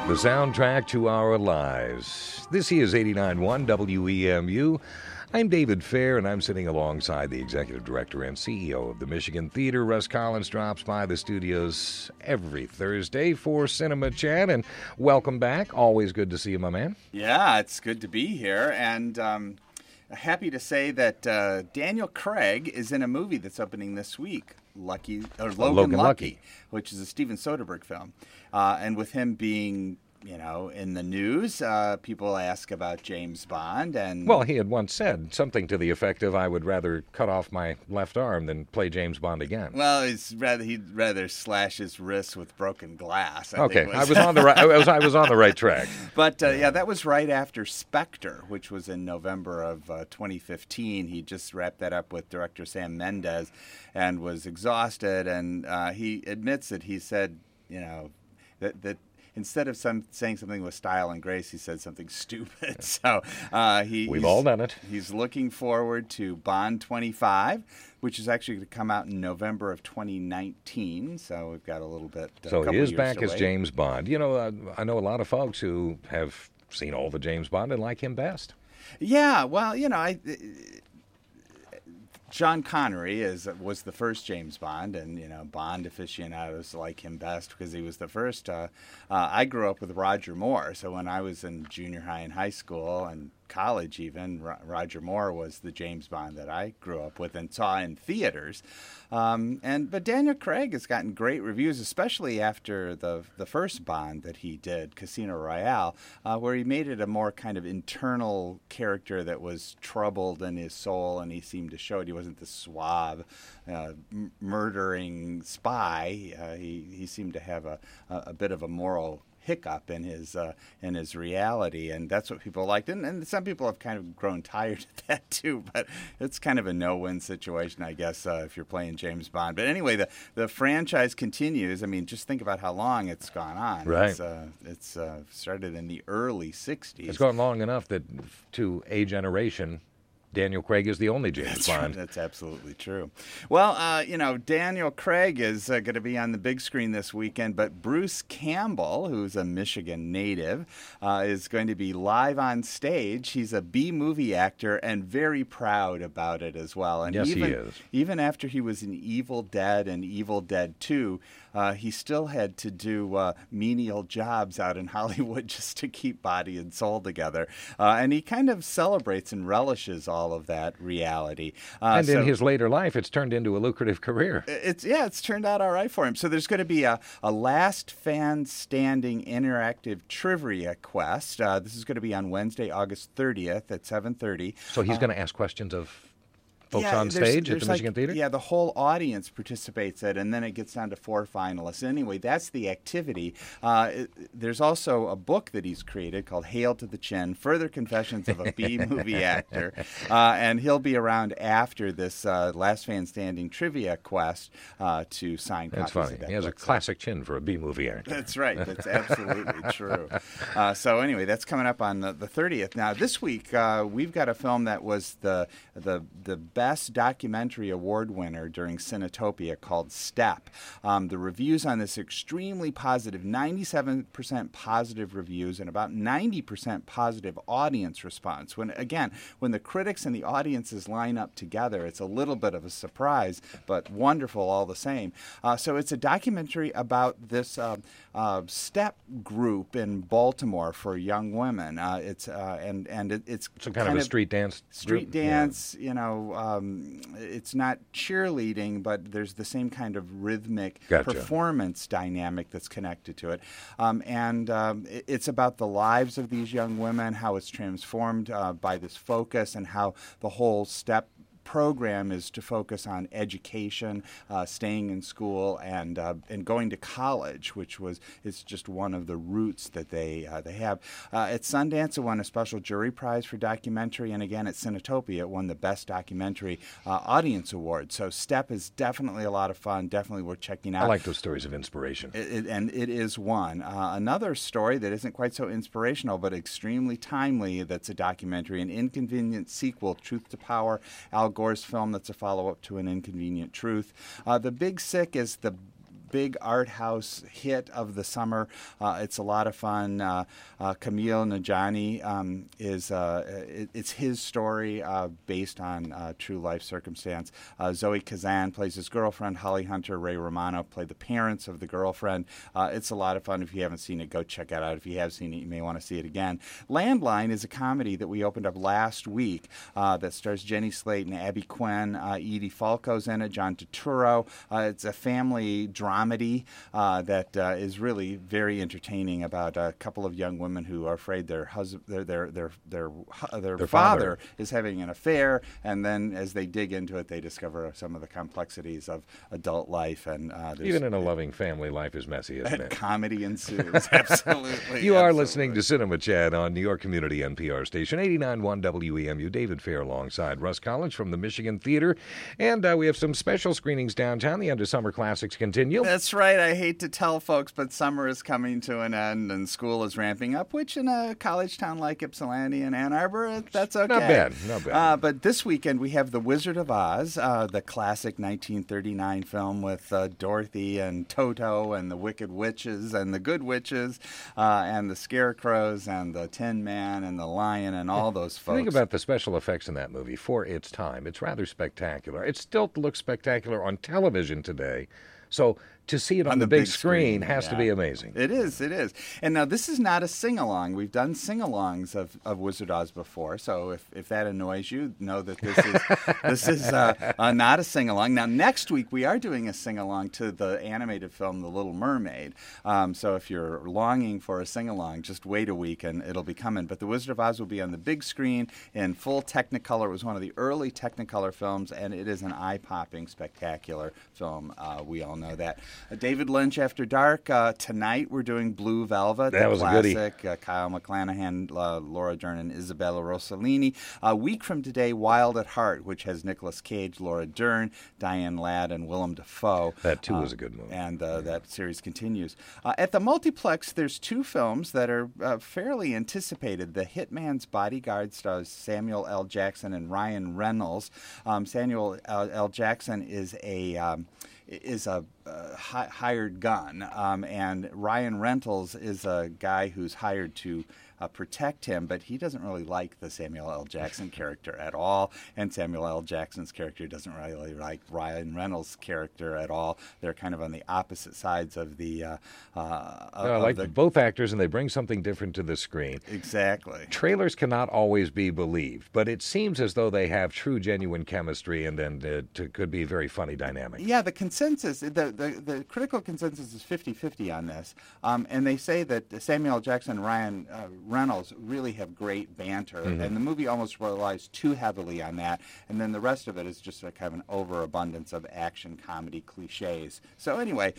The soundtrack to our lives. This is 89.1 WEMU. I'm David Fair, and I'm sitting alongside the Executive Director and CEO of the Michigan Theater. Russ Collins drops by the studios every Thursday for Cinema Chat, and welcome back. Always good to see you, my man. Yeah, it's good to be here, and happy to say that Daniel Craig is in a movie that's opening this week, Logan Lucky, which is a Steven Soderbergh film. And with him being, in the news, people ask about James Bond. And well, he had once said something to the effect of, "I would rather cut off my left arm than play James Bond again." Well, he'd rather slash his wrists with broken glass. I was on the right. I was on the right track. But that was right after Spectre, which was in November of 2015. He just wrapped that up with director Sam Mendes, and was exhausted. And he admits that he said, that instead of saying something with style and grace, he said something stupid. So we've all done it. He's looking forward to Bond 25, which is actually going to come out in November of 2019. So we've got a little bit. So he is back as James Bond. I know a lot of folks who have seen all the James Bond and like him best. Yeah, well, Sean Connery was the first James Bond, and Bond aficionados like him best because he was the first. I grew up with Roger Moore, so when I was in junior high and high school and college even, Roger Moore was the James Bond that I grew up with and saw in theaters. But Daniel Craig has gotten great reviews, especially after the first Bond that he did, Casino Royale, where he made it a more kind of internal character that was troubled in his soul, and he seemed to show it. He wasn't the suave, murdering spy. He seemed to have a bit of a moral hiccup in his reality, and that's what people liked. And some people have kind of grown tired of that too, but it's kind of a no-win situation, I guess, if you're playing James Bond. But anyway, the franchise continues. I mean, just think about how long it's gone on. Right. It's started in the early 60s. It's gone long enough that to a generation, Daniel Craig is the only James Bond. That's absolutely true. Well, Daniel Craig is going to be on the big screen this weekend, but Bruce Campbell, who's a Michigan native, is going to be live on stage. He's a B-movie actor and very proud about it as well. And yes, he is. Even after he was in Evil Dead and Evil Dead 2, he still had to do menial jobs out in Hollywood just to keep body and soul together. And he kind of celebrates and relishes all of that reality. And in his later life, it's turned into a lucrative career. It's turned out all right for him. So there's going to be a last fan standing interactive trivia quest. This is going to be on Wednesday, August 30th at 7:30. So he's going to ask questions of folks on stage at the Michigan Theater? Yeah, the whole audience participates in it, and then it gets down to 4 finalists. Anyway, that's the activity. There's also a book that he's created called Hail to the Chin, Further Confessions of a B-Movie Actor, and he'll be around after this Last Fan Standing trivia quest to sign copies of that. That's funny. He has a classic chin for a B-movie actor. That's right. That's absolutely true. So anyway, that's coming up on the 30th. Now, this week, we've got a film that was the Best Documentary Award winner during Cinetopia called Step. The reviews on this are extremely positive, 97% positive reviews and about 90% positive audience response. When the critics and the audiences line up together, it's a little bit of a surprise, but wonderful all the same. So it's a documentary about this step group in Baltimore for young women. It's kind of a street dance. Street dance, yeah. It's not cheerleading, but there's the same kind of rhythmic performance dynamic that's connected to it. It's about the lives of these young women, how it's transformed by this focus, and how the whole step program is to focus on education, staying in school, and going to college, which is just one of the routes that they have. At Sundance, it won a special jury prize for documentary, and again at Cinetopia, it won the Best Documentary Audience Award. So Step is definitely a lot of fun, definitely worth checking out. I like those stories of inspiration. And it is one. Another story that isn't quite so inspirational, but extremely timely, that's a documentary, an inconvenient sequel, Truth to Power, Al Gore's film that's a follow-up to An Inconvenient Truth. The Big Sick is the big art house hit of the summer. It's a lot of fun. Camille Najani it's his story based on true life circumstance. Zoe Kazan plays his girlfriend. Holly Hunter, Ray Romano play the parents of the girlfriend. It's a lot of fun. If you haven't seen it, go check it out. If you have seen it, you may want to see it again. Landline is a comedy that we opened up last week that stars Jenny Slate and Abby Quinn. Edie Falco's in it, John Turturro. It's a family dramedy that is really very entertaining about a couple of young women who are afraid their father is having an affair, and then as they dig into it, they discover some of the complexities of adult life. And even in a loving family, life is messy, isn't it? Comedy ensues. Absolutely. You are listening to Cinema Chat on New York Community NPR station 89.1 WEMU. David Fair alongside Russ Collins from the Michigan Theater, and we have some special screenings downtown. The end of summer classics continue. That's right. I hate to tell folks, but summer is coming to an end and school is ramping up, which in a college town like Ypsilanti and Ann Arbor, that's okay. Not bad. But this weekend we have The Wizard of Oz, the classic 1939 film with Dorothy and Toto and the Wicked Witches and the Good Witches and the Scarecrows and the Tin Man and the Lion and all those folks. Think about the special effects in that movie for its time. It's rather spectacular. It still looks spectacular on television today. So to see it on the big screen has to be amazing. It is. And now this is not a sing-along. We've done sing-alongs of Wizard of Oz before, so if that annoys you, know that this is not a sing-along. Now next week we are doing a sing-along to the animated film The Little Mermaid. So if you're longing for a sing-along, just wait a week and it'll be coming. But The Wizard of Oz will be on the big screen in full Technicolor. It was one of the early Technicolor films, and it is an eye-popping, spectacular film. We all know that. David Lynch After Dark. Tonight we're doing Blue Velvet. That was classic. A goodie. Kyle MacLachlan, Laura Dern, and Isabella Rossellini. A week from today, Wild at Heart, which has Nicolas Cage, Laura Dern, Diane Ladd, and Willem Dafoe. That, too, was a good movie. And that series continues. At the multiplex, there's two films that are fairly anticipated. The Hitman's Bodyguard stars Samuel L. Jackson and Ryan Reynolds. Samuel L. Jackson is a hired gun, and Ryan Reynolds is a guy who's hired to protect him, but he doesn't really like the Samuel L. Jackson character at all, and Samuel L. Jackson's character doesn't really like Ryan Reynolds' character at all. They're kind of on the opposite sides of the... both actors, and they bring something different to the screen. Exactly. Trailers cannot always be believed, but it seems as though they have true, genuine chemistry, and then it could be a very funny dynamic. Yeah, the consensus, the critical consensus is 50-50 on this, and they say that Samuel L. Jackson and Ryan Reynolds really have great banter, and the movie almost relies too heavily on that, and then the rest of it is just a kind of an overabundance of action comedy cliches. So anyway,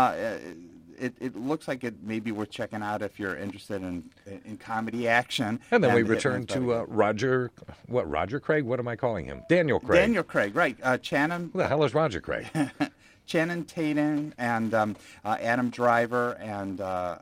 it looks like it may be worth checking out if you're interested in comedy action. And then we return to Roger Craig? What am I calling him? Daniel Craig. Daniel Craig, right. Channing. Who the hell is Roger Craig? Channing Tatum and Adam Driver and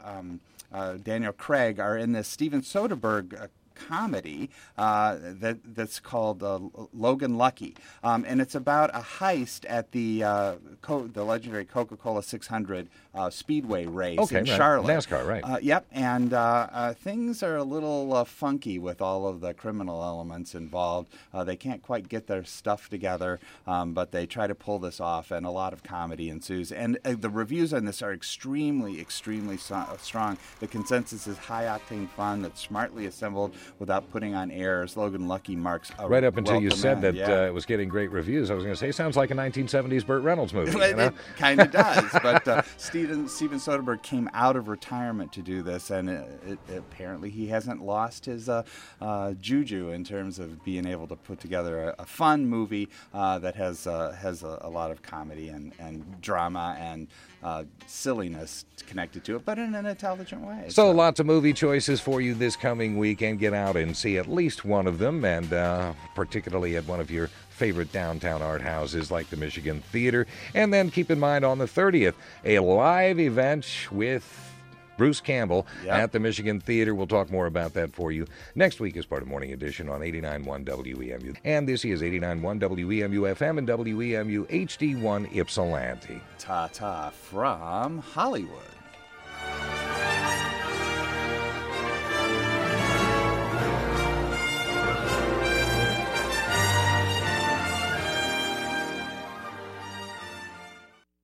Daniel Craig are in this Steven Soderbergh comedy that's called Logan Lucky, and it's about a heist at the legendary Coca-Cola 600 Speedway race in Charlotte. NASCAR, right? Yep, and things are a little funky with all of the criminal elements involved. They can't quite get their stuff together, but they try to pull this off, and a lot of comedy ensues. And the reviews on this are extremely, extremely strong. The consensus is high-octane fun that's smartly assembled without putting on airs. Logan Lucky marks a right up until you said that yeah. It was getting great reviews. I was going to say, sounds like a 1970s Burt Reynolds movie. It kind of does, but Steven Soderbergh came out of retirement to do this, and apparently he hasn't lost his juju in terms of being able to put together a fun movie that has a lot of comedy and drama and silliness connected to it, but in an intelligent way. So lots of movie choices for you this coming weekend. Get out and see at least one of them, and particularly at one of your favorite downtown art houses like the Michigan Theater. And then keep in mind on the 30th, a live event with Bruce Campbell at the Michigan Theater. We'll talk more about that for you next week as part of Morning Edition on 89.1 WEMU. And this is 89.1 WEMU FM and WEMU HD1 Ypsilanti. Ta-ta from Hollywood.